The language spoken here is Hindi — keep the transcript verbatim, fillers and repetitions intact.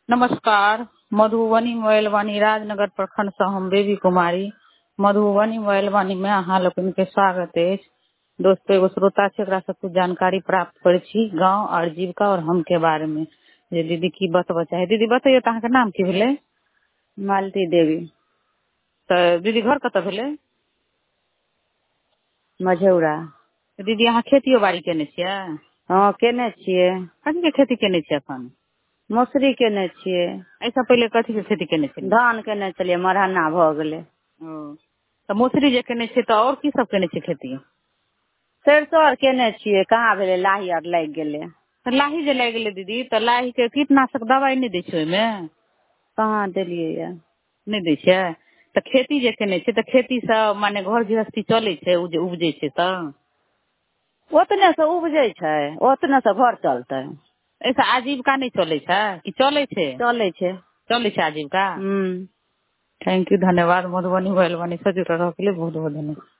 नमस्कार। मधुबनी मोबाइलवाणी राजनगर प्रखंड से हम बेबी कुमारी मधुबनी मोबाइलवाणी में अहाँ लोगन के स्वागत है। दोस्तों एगो श्रोता से कुछ जानकारी प्राप्त कर गाँव और जीविका और हम के बारे में जे दीदी की बतबा चाहे। दीदी बताइए तो के नाम की भेले? मालती देवी। तो दीदी घर कत भेले? मझौरा। दीदी अहाँ खेतियो बाड़ी केने छियै? हाँ केने छियै। कथी के खेती केने छियै अखन? मौसरी केने छियै। ऐसा पहले कथी के खेती केने छलियै? धान केने छलियै, मरहन्ना भऽ गेलै। ओ तो मौसरी जे केने छियै तो और की सब केने छियै खेती? सरसो आर केने छियै, कहाँ भेलै, लाही आर लागि गेलै। तो लाही जे लागि गेलै दीदी तो लाही के कीटनाशक दवाई नहीं दै छियै ओइमे? कहाँ देलियै यऽ। नहीं दै छियै तो खेती जे केने छियै तो खेती से माने घर गृहस्थी चलै छै उपजै छै तो? ओतने से उपजै छै, ओतने से घर चलतै। ऐसा आजीविका नहीं चलै छै कि चलै छै? चलै छै। चलै छै आजीविका। हम्म। थैंक यू, धन्यवाद। मधुबनी मोबाइलवाणी से जुड़ल रहने के लिए बहुत बहुत धन्यवाद।